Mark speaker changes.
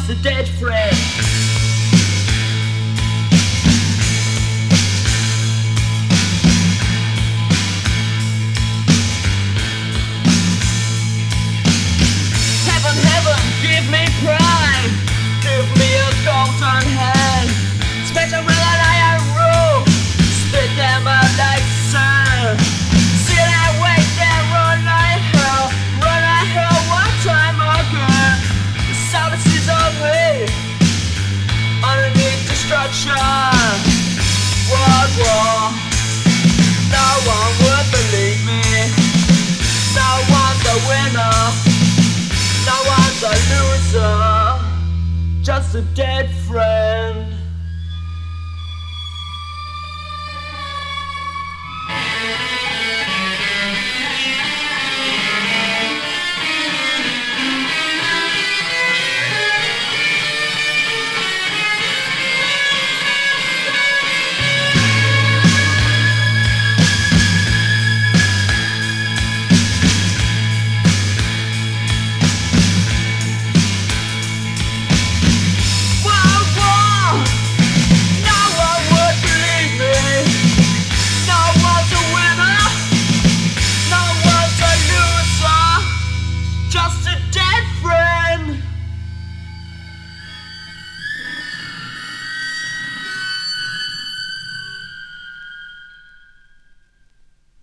Speaker 1: just a dead friend. Heaven, heaven, give me pride. Give me a golden hand. Smash a real iron rule. Spit them out like sand. See that way, then run like hell. Run like hell one time again. The silence is on me. Underneath destruction. World war. No one would believe me. No one's a winner. No one's a loser. Just a dead